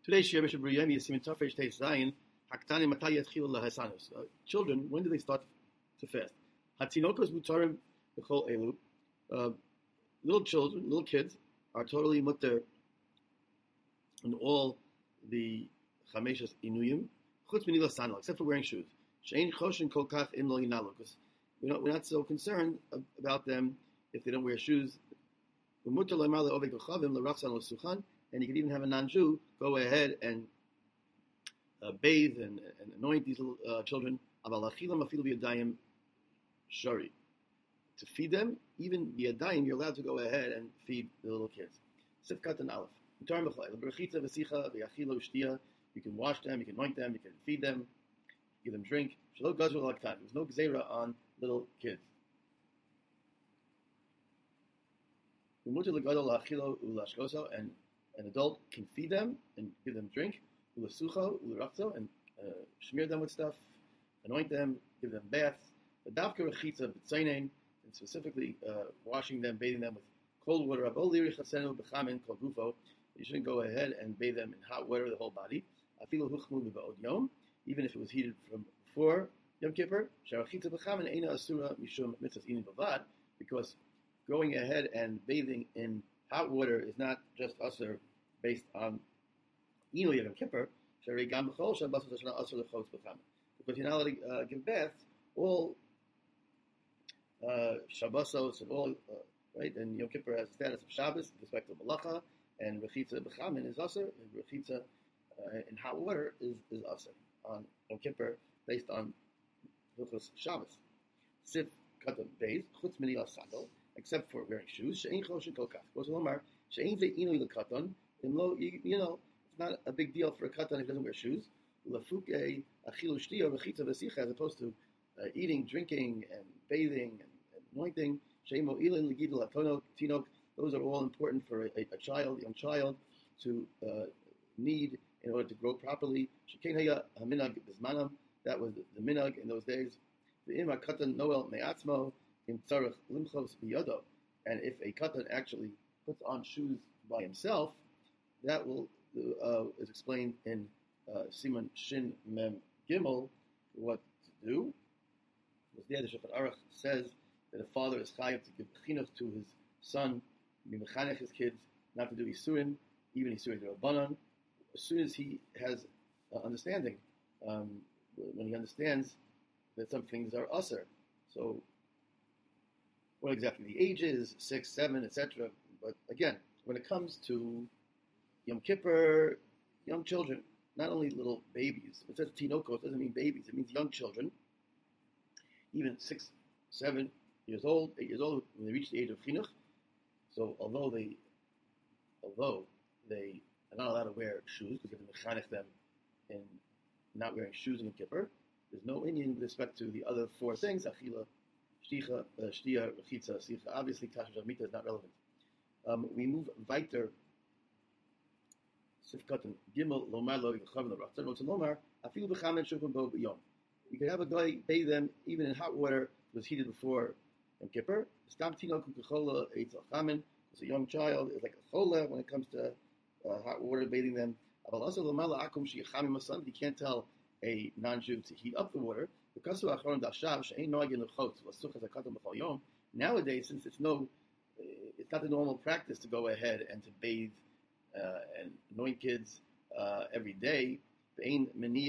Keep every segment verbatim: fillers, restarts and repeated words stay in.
Today's Shir Bishop Ruyemi is Simin Tafresh Teis Zayin. Haktani Matay Yatchilu Lahasanus. Children, when do they start to fast? Hatzinokos Mutarim B'chol Elu. Uh, little children, little kids, are totally mutter in all the Chameshas Inuyim, Chutz Minila Sandal, except for wearing shoes. Shein Choshen Kol Kach Im Lo Yinalu, because we're not, we're not so concerned about them if they don't wear shoes. And you can even have a non-Jew go ahead and uh, bathe and, and anoint these little uh, children. To feed them, even biyadayim, you're allowed to go ahead and feed the little kids. Sifkat and Aleph. You can wash them, you can anoint them, you can feed them, give them drink. There's no gzeira on little kids. And an adult can feed them and give them drink, and uh, smear them with stuff, anoint them, give them baths. And specifically uh, washing them, bathing them with cold water. You shouldn't go ahead and bathe them in hot water, the whole body. Even if it was heated from before Yom Kippur, because going ahead and bathing in hot water is not just usher based on Inu Yom Kippur, because you're not allowed to uh, give baths all uh, Shabbosos and all, uh, right? And Yom Kippur has the status of Shabbos with respect to Malacha, and Rechitza B'chamin is usher, and Rechitza uh, in hot water is, is usher on Yom Kippur based on Hilchos Shabbos. Sif Katan Beis, Chutz Minila Sandal, except for wearing shoes. She'ein Choshen Kol Kach. Goes Lomar, She'ein Ve'inu L'Katan, you know, it's not a big deal for a Katan if he doesn't wear shoes. L'Fuke Achilu Shtiya Rechitza V'sicha, as opposed to uh, eating, drinking, and bathing, and anointing. She'emo Ilin L'Gidul Atonok Tinok. Those are all important for a, a child, young child, to uh, need in order to grow properly. Shekein Haya Haminag Bizmanam. That was the, the minhag in those days. Ve'im HaKatan Noel Me'atzmo Im Tzarech Limchos B'Yodo. And if a Katan actually puts on shoes by himself, that will uh, is explained in uh, Siman Shin Mem Gimel what to do. Because there the Shulchan Aruch says that a father is chayav to give chinuch to his son, be mechanech his kids, not to do isurim, even isurim d'Rabbanan. As soon as he has uh, understanding, um, when he understands that some things are usher. So, what exactly the age is, six, seven, et cetera. But again, when it comes to Yom Kippur, young children, not only little babies. It says tinokos, it doesn't mean babies. It means young children, even six, seven years old, eight years old, when they reach the age of chinuch. So although they, although they are not allowed to wear shoes because you have to mechanech them in not wearing shoes in Yom Kippur, there's no Indian with respect to the other four things. Achila, shticha, uh, shtia, rechitza, sicha. Obviously, kasher shamita is not relevant. Um, we move weiter. Sifkatan gimel lomar lo yichav l'rachtzon lo tzalomar afilu b'chamen shukun bo b'yom. You can have a guy bathe them even in hot water that was heated before Yom Kippur. Stam tinok u'kechola eitz al-chamen. Because a young child is like a chola when it comes to uh, hot water bathing them. But you can't tell a non-Jew to heat up the water. Nowadays, since it's no, it's not the normal practice to go ahead and to bathe uh, and anoint kids uh, every day, and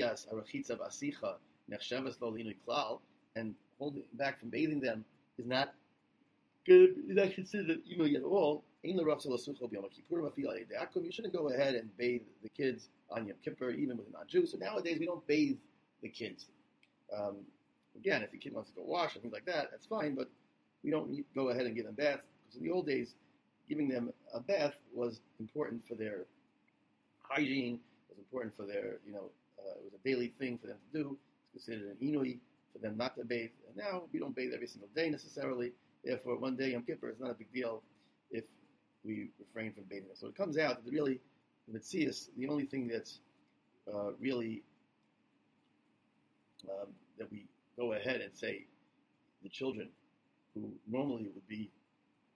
holding back from bathing them is not good, is not considered inu at all. You shouldn't go ahead and bathe the kids on Yom Kippur, even with a non-Jew. So nowadays we don't bathe the kids. Um, again, if the kid wants to go wash and things like that, that's fine, but we don't need, go ahead and give them baths. Because in the old days, giving them a bath was important for their hygiene, was important for their, you know, uh, it was a daily thing for them to do. It's considered an inui for them not to bathe. And now we don't bathe every single day necessarily. Therefore, one day Yom Kippur is not a big deal if we refrain from bathing them. So it comes out that really, in Metzias, the only thing that's uh, really um, that we go ahead and say the children who normally would be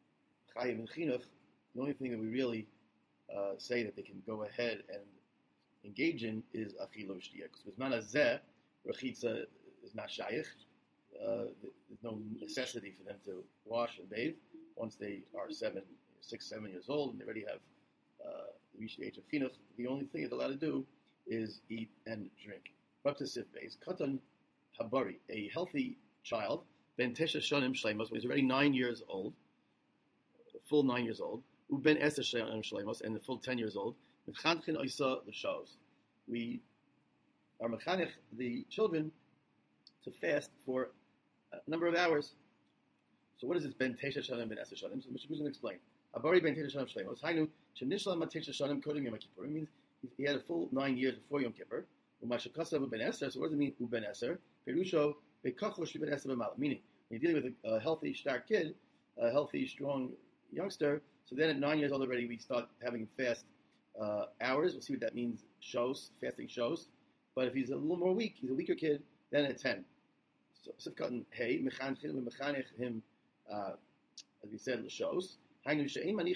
chayiv and chinuch, the only thing that we really uh, say that they can go ahead and engage in is achila u'shtiya. Because with manazeh, rechitza is not shayich. Uh, there's no necessity for them to wash and bathe once they are seven, six, seven years old, and they already have uh, reached the age of chinuch. The only thing it's allowed to do is eat and drink. Up to sif base, katan habari, a healthy child, ben tesha shonim shlemos, when he's already nine years old, full nine years old, uben eser shonim shlemos, and the full ten years old. Mechanchin oisa l'shavos. We are mechanich the children to fast for a number of hours. So what is this ben tesha shonim ben eser shonim? So Mishnah going to explain. Habari ben tesha shonim shlemos. Hainu shenishla mat tesha shonim kodem Yom Kippur. It means he had a full nine years before Yom Kippur. Umashakasav uben eser. So what does it mean uben eser? Perusho bekachlosh uben eser b'malam. Meaning when you're dealing with a, a healthy, stark kid, a healthy, strong youngster. So then at nine years old already, we start having him fast uh, hours. We'll see what that means. Shows fasting shows. But if he's a little more weak, he's a weaker kid. Then at ten. So sifkatan hey mechanchin we mechanech him uh, as we said shows. Meaning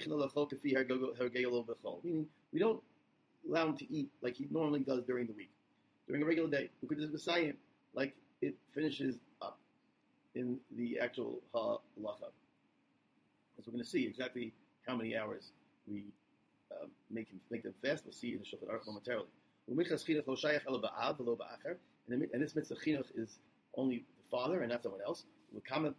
we don't allow him to eat like he normally does during the week, during a regular day. Because it's Messiah, like it finishes up in the actual halacha. As we're going to see exactly how many hours we uh, make him make them fast. We'll see in the Shulchan Aruch momentarily. And this mitzvah chinuch is only the father and not someone else. According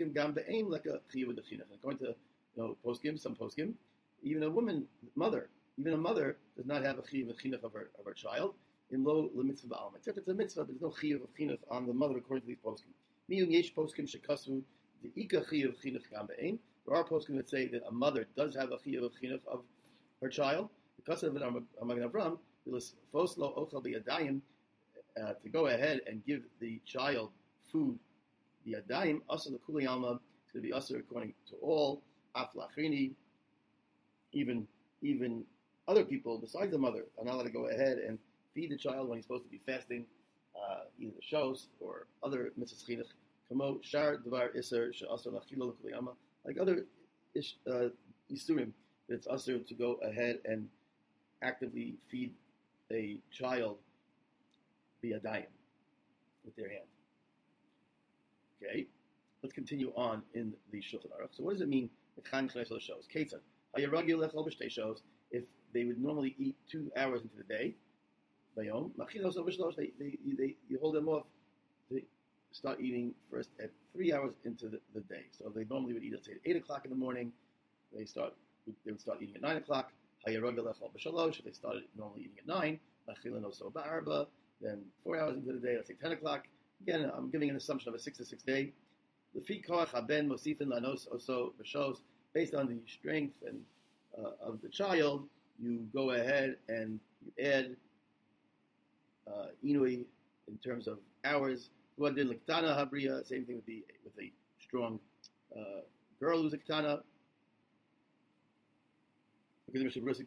to you know poskim, some poskim, even a woman, mother, even a mother does not have a chiyuv of chinuch of her of her child in low mitzvah ba'alma. Except it's a mitzvah, but there's no chiyuv of chinuch on the mother according to these poskim. Miyum yesh poskim shekasu the ika chiyuv of chinuch gam be'ein. There are poskim that say that a mother does have a chiyuv of chinuch of her child because of it. Magen Avram foslo ochel biyadayim to go ahead and give the child food. The yadayim asur l'kuli alma. It's going to be asur according to all. Aflachrini, even even other people besides the mother are not allowed to go ahead and feed the child when he's supposed to be fasting, uh, either shows or other mitzvahs chinuch. Kamo shar devar iser she'asur l'achilo l'kuli alma. Like other ish, uh, isurim, it's asur to go ahead and actively feed a child via dayim with their hand. Okay, let's continue on in the Shulchan Aruch. So what does it mean? Shows. If they would normally eat two hours into the day, they, they, they, you hold them off. They start eating first at three hours into the, the day. So they normally would eat, let's say, at eight o'clock in the morning. They start. They would start eating at nine o'clock. If they started normally eating at nine, then four hours into the day, let's say ten o'clock. Again, I'm giving an assumption of a six to six day. Based on the strength and uh, of the child, you go ahead and you add uh, inui in terms of hours. Same thing with the with a strong uh, girl who's a ketana. But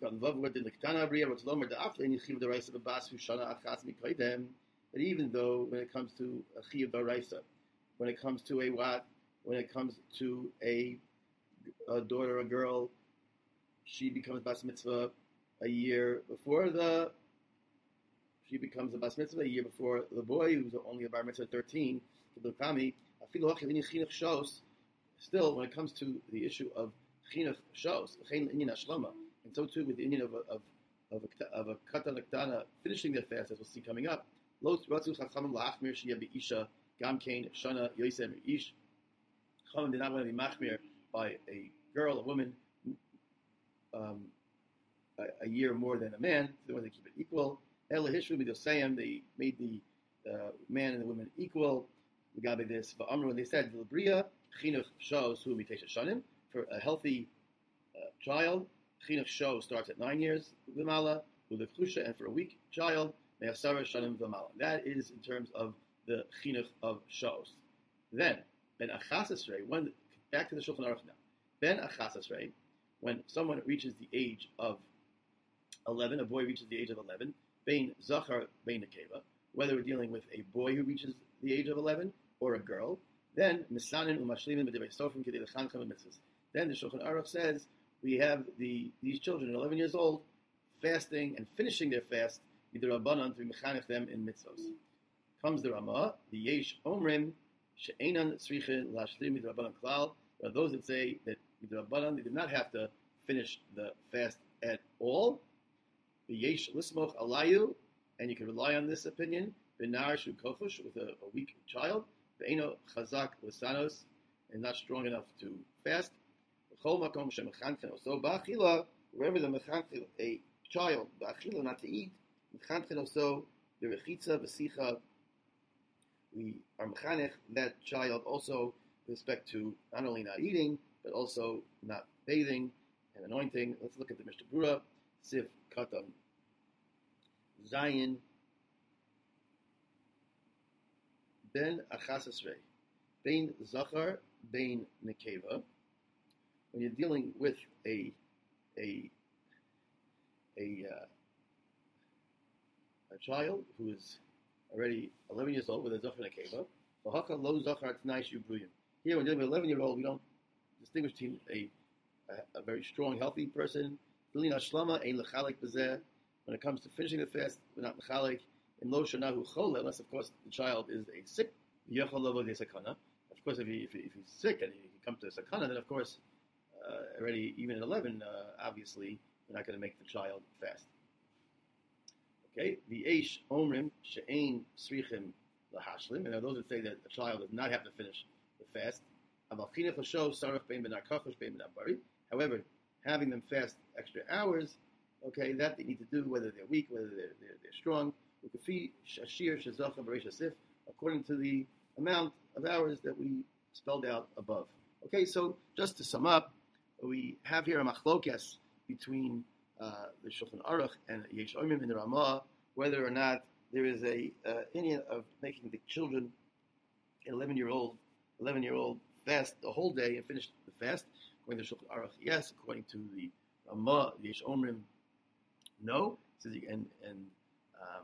even though when it comes to a chiyuv daraisa, when it comes to a what, when it comes to a, a daughter, a girl, she becomes bas mitzvah a year before the, she becomes a bas mitzvah a year before the boy who's only a bar mitzvah thirteen. Still, when it comes to the issue of chinuch shows, and so too with the Indian of a, of of a, of a katan ktana finishing their fast, as we'll see coming up. Lo ratzu chachamim la'achmir sheyeh be'isha gam kein shana yoisem ish. Chachamim did not want to be machmir by a girl, a woman, um, a, a year more than a man. So they wanted to keep it equal. El hishru midosayim, they made the uh, man and the woman equal. L'gabe this va'amru, when they said l'briya chinuch shows hu mitesha shanim, for a healthy uh, child. Chinuch show starts at nine years v'mala, u'lechusha, and for a weak child, me'asara shanim v'mala. That is in terms of the chinuch of shows. Then, ben achas esrei, when, back to the Shulchan Aruch now. Ben achas esrei, when someone reaches the age of eleven, a boy reaches the age of eleven, bein zachar, bein nekeva, whether we're dealing with a boy who reaches the age of eleven or a girl, then misanin u'mashlimin b'divrei sofrim k'dei l'chanchem mitzvahs. Then the Shulchan Aruch says we have the these children, eleven years old, fasting and finishing their fast midrabanan to mechanech them in mitzvos. Comes the Ramah, the Yesh Omrim she'enan tzrichin lashlim midrabanan klal. There are those that say that midrabanan they did not have to finish the fast at all. The Yesh lismoch alayu, and you can rely on this opinion. Benar shu kofush, with a, a weak child. Ve'eno chazak lisanos, and not strong enough to fast. V'chol makom shemechanchen oso ba'achila, wherever the mechanchen a child ba'achila not to eat, mechanchen oso b'rechitza v'sicha. We are mechanech that child also with respect to not only not eating but also not bathing and anointing. Let's look at the Mishnah Berurah, Sif Katan Zayin Ben Achas Esrei Ben Zachar Ben Nekeva. When you're dealing with a a a uh, a child who is already eleven years old with a Zachar Nekeva, V'haka lo Zachar T'nai Shu Bruyim. Here, when dealing with an eleven year old, we don't distinguish between a, a, a very strong, healthy person. When it comes to finishing the fast, we're not mechalik. In lo shanahu chole, unless of course the child is a sick. Of course, if, he, if, he, if he's sick and he, he comes to a sakana, then of course, uh, already even at eleven, uh, obviously, we're not going to make the child fast. Okay, the eish omrim she'ein srichim lahashlim, and there are those that say that a child does not have to finish the fast. However, having them fast extra hours, okay, that they need to do whether they're weak, whether they're, they're, they're strong, according to the amount of hours that we spelled out above. Okay, so just to sum up, we have here a machlokes between uh, the Shulchan Aruch and Yesh Omrim in the Ramah, whether or not there is a uh, Indian of making the children, an eleven-year-old, eleven-year-old fast the whole day and finish the fast. According to Shulchan Aruch, yes. According to the Ramah, the Yesh Omrim, no. So the, and and um,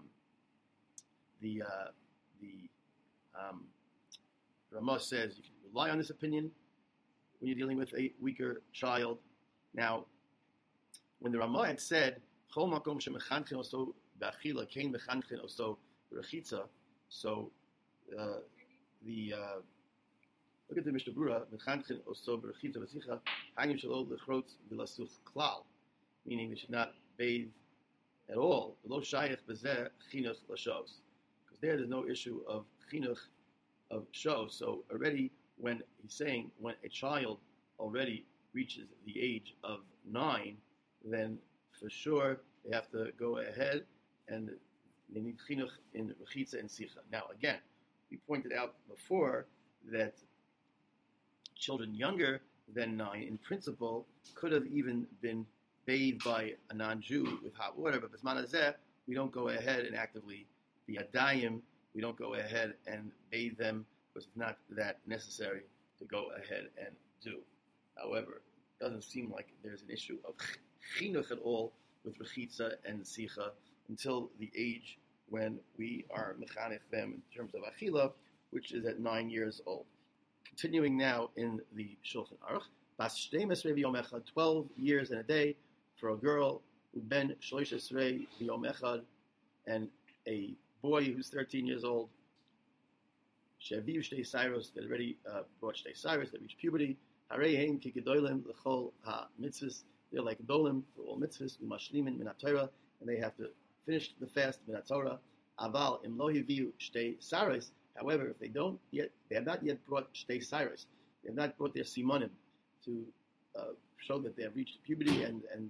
the uh, the um, Ramah says you can rely on this opinion when you're dealing with a weaker child. Now, when the Ramah had said Chol makom shemechanchen oso b'achila kein mechanchen oso b'rechitza, so uh, the uh, look at the Mishnah Berurah, mechanchen oso b'rechitza v'sicha hangim shelo lechrotz v'lasuch klal, meaning they should not bathe at all. Lo shayach b'zeh chinuch l'shos, because there there's no issue of chinuch of shos. So already when he's saying when a child already reaches the age of nine, then for sure they have to go ahead and they need chinuch in rechitza and sicha. Now again, we pointed out before that children younger than nine, in principle, could have even been bathed by a non-Jew with hot water, but b'zman hazeh, we don't go ahead and actively be adayim, we don't go ahead and bathe them, because it's not that necessary to go ahead and do. However, it doesn't seem like there's an issue of chinuch at all with rechitza and sicha until the age when we are mechanech them in terms of achila, which is at nine years old. Continuing now in the Shulchan Aruch, bas shtei mesrei v'yom echad, twelve years and a day for a girl, ben shlosh esrei v'yom echad, and a boy who's thirteen years old, she'aviv shtei sairos, that already uh, brought shtei sairos, that reached puberty, harei heim ki gedolim l'chol ha-mitzvahs, they're like dolim for all mitzvahs, umashlimin min ha-Torah, and they have to finish the fast min ha-Torah. Aval im lo hiviu shtei sairos. However, if they don't yet, they have not yet brought shtei sairos, they have not brought their simonim to uh, show that they have reached puberty and and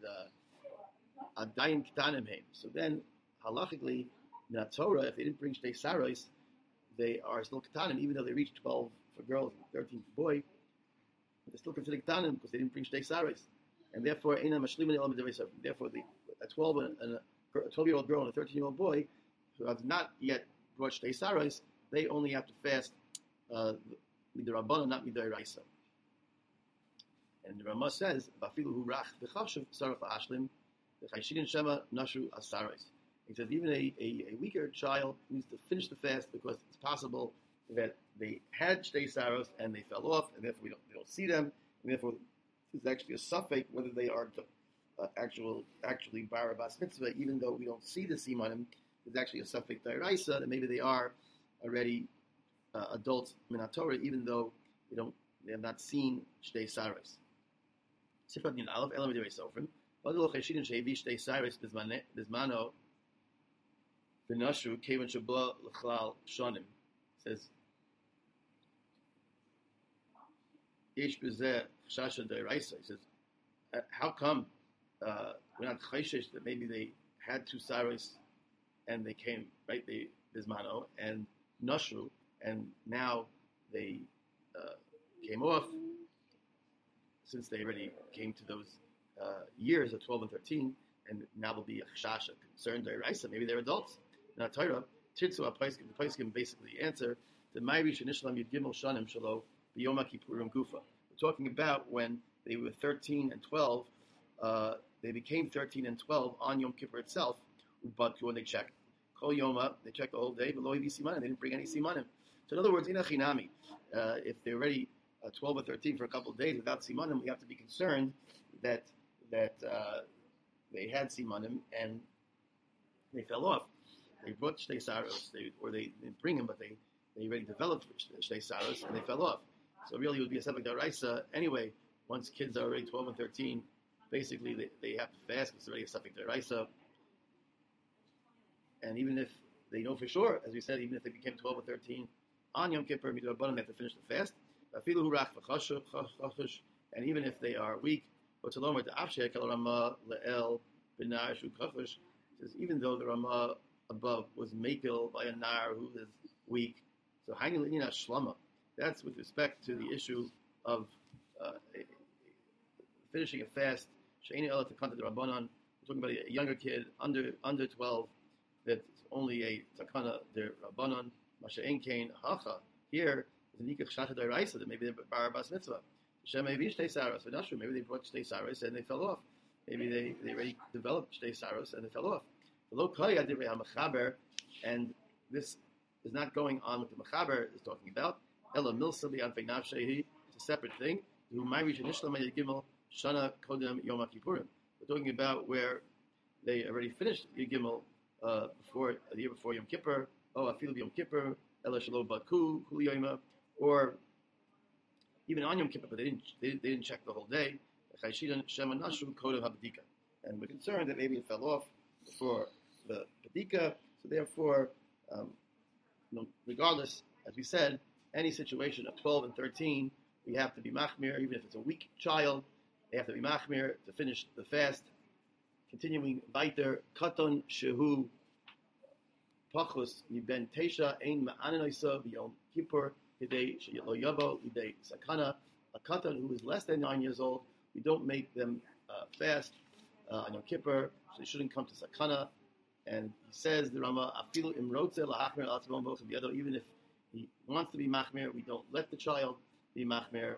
adayin ktanim heim. So then, halachically, min ha-Torah, if they didn't bring shtei sairos, they are still ktanim, even though they reached twelve for girls and thirteen for boy. They're still considered ktanim because they didn't bring shtei sairos, and therefore, therefore, the, a twelve and a, a twelve-year-old girl and a thirteen-year-old boy who have not yet brought shtei sairos, they only have to fast midrabanan, not midaraisa. And the Ramah says, "Vafilu hu rach v'chashuv saraf ha'ashlim v'chayshin shema nashu asaros." He says even a, a, a weaker child needs to finish the fast because it's possible that they had shtei saros and they fell off, and therefore we don't, we don't see them, and therefore there's actually a suffix whether they are the, uh, actual actually bar bas mitzvah, even though we don't see the simanim. there's actually a suffix deraisa that maybe they are already uh, adults minat Torah, even though they don't, they have not seen shtei saros. Sifrat Nin Aleph Elam Derei Sofrim. Vadelo Cheshidin Shevi Shtei Saros Bismano V'Nashru Kevan Shabla L'Chlal Shonim. Says Yesh B'Zeh Chashasha Deraisa. He says, uh, how come uh, we're not chayshish that maybe they had two saros and they came right they Bismano and Nashru and now they uh, came off, since they already came to those uh, years of twelve and thirteen, and now they'll be a chashash, a concern, deraisa, maybe they're adults. Now, Torah, Tirtzu HaPaiskim, the Paiskim basically answer, the Ma'irish and Ishlam Yud Gimel Shanim Shalo, B'Yom HaKippurim Gufa. We're talking about when they were thirteen and twelve, uh, they became thirteen and twelve on Yom Kippur itself, but when they checked, Kol Yoma, they checked the whole day, but Lo Yivi Simanim, they didn't bring any Simanim. So in other words, Inachinami, uh, if they're already uh, twelve or thirteen for a couple of days without Simanim, we have to be concerned that that uh, they had Simanim and they fell off. They brought Shtei Saros, they, or they didn't bring them, but they, they already developed Shtei Saros and they fell off. So really it would be a Sefek Daraisa anyway. Once kids are already twelve and thirteen, basically they, they have to fast, it's already a Sefek Daraisa. And even if they know for sure, as we said, even if they became twelve or thirteen, on Yom Kippur, they have to finish the fast. And even if they are weak, even though the Ramah above was Mekel by a Nar who is weak, so that's with respect to the issue of uh, finishing a fast. We're talking about a younger kid under under twelve that's only a takana der Rabbanon. Masha'en kain hacha. Here is a nikach shachad deraisa that maybe they're bar bas mitzvah. Shem maybe shtei saros, but not true. Maybe they brought shtei saros and they fell off. Maybe they, they already developed shtei saros and they fell off. V'lo kol yadivrei hamachaber, and this is not going on with the machaber is talking about. Ela milsa bi'anfei nafshehi. It's a separate thing. Who ma'irish nishlam gimel shana kodem yom kippurim. We're talking about where they already finished Yom Gimel uh, before the year before Yom Kippur. Oh, Afil Yom Kippur, Ela Shalo Baku, Huliyoma, or even on Yom Kippur, but they didn't they, they didn't check the whole day. And we're concerned that maybe it fell off before the Badika. So therefore, um, regardless, as we said, any situation of twelve and thirteen, we have to be machmir, even if it's a weak child. They have to be machmir to finish the fast. Continuing weiter, katon shehu pachus miben teisha ein ma'ananoisa b'yom kippur kidei sheyelo yavo lidei sakana. A katon who is less than nine years old, we don't make them uh, fast uh, on Yom Kippur, so they shouldn't come to sakana. And he says the Rama afilu imrotze lahachmir alatzmon bochim b'yado. Even if he wants to be machmir, we don't let the child be machmir.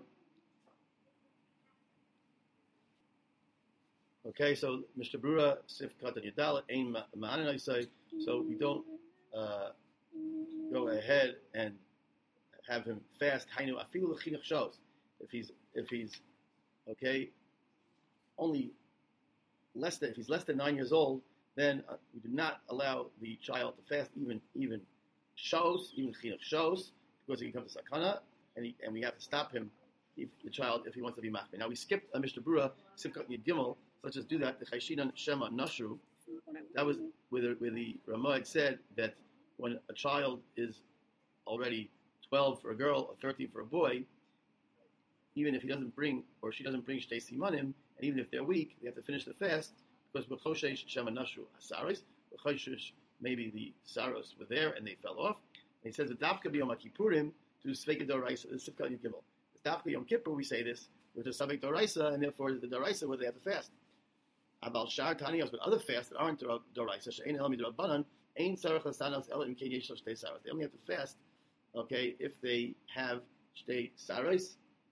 Okay, so Mister Brura, Sif Katan Yadalit, Ain Ma'ananaisai, so we don't uh, go ahead and have him fast. Hainu Afilu L'Chinuch shows. If he's, if he's, okay, only less than, if he's less than nine years old, then uh, we do not allow the child to fast even, even shows, even Chinuch shows, because he can come to Sakana, and, he, and we have to stop him, if the child, if he wants to be Machmir. Now we skipped uh, Mister Brura, Sif Katan Yadgimel. Let's just do that. The Chayshinan Shema Nashru, that was where the, where the Ramah said that when a child is already twelve for a girl or thirteen for a boy, even if he doesn't bring or she doesn't bring Shtei Simanim, and even if they're weak, they have to finish the fast because B'choshesh Shema Nashru Asaris, B'choshesh maybe the Saros were there and they fell off. And he says the Dafka B'Yom HaKippurim to Sveka Doraisa, the Sifka Yom Gimel. The Dafka Yom Kippur we say this with the Savek Doraisa, and therefore the Doraisa where they have to fast. About Shar Taniyos, but other fasts that aren't Doraisa, She'ein Elami Dorabanan, Ein Sarach Lasanos Ela Imkein Yesh Shtei Saros. They only have to fast, okay, if they have Shtei Saros.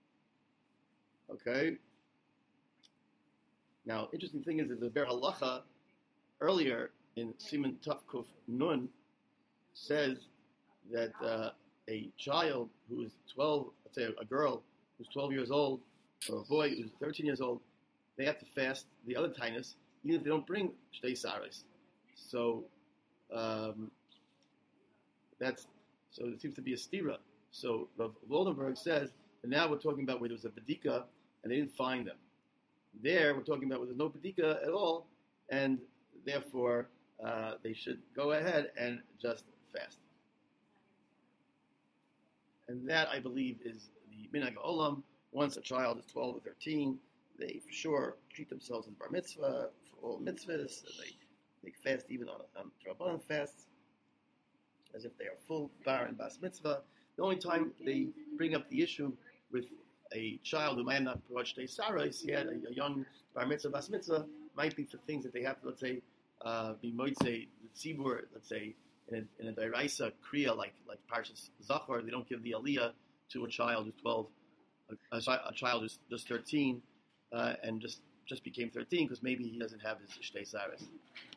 Okay. Now, interesting thing is that the Ber Halacha earlier in Siman Taf Kuf Nun says that uh, a child who is twelve, let's say a girl who's twelve years old, or a boy who's thirteen years old, they have to fast the other tinus, even if they don't bring Shtei Saros. So Um, that's so it seems to be a stira. So Rav Goldenberg says, and now we're talking about where there was a bedika and they didn't find them. There, we're talking about where there's no bedika at all, and therefore uh, they should go ahead and just fast. And that, I believe, is the minhag olam. Once a child is twelve or thirteen, they for sure treat themselves as bar mitzvah for all mitzvahs. They they fast even on on Rabbanan fasts, as if they are full bar and bas mitzvah. The only time they bring up the issue with a child who might not approach a sarais yet, a, a young bar mitzvah, bas mitzvah, might be for things that they have to, let's say, uh, be moitze, the tzibur, let's say, in a, in a dairaisa kriya like like Parshas Zachor, they don't give the aliyah to a child who's twelve, a, a, a child who's just thirteen, uh, and just just became thirteen because maybe he doesn't have his shtei sarais.